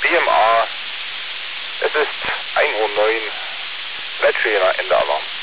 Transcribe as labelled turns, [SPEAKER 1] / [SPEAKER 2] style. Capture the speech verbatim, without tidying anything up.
[SPEAKER 1] B M A, es ist ein Uhr neun, Battery in der Alarm.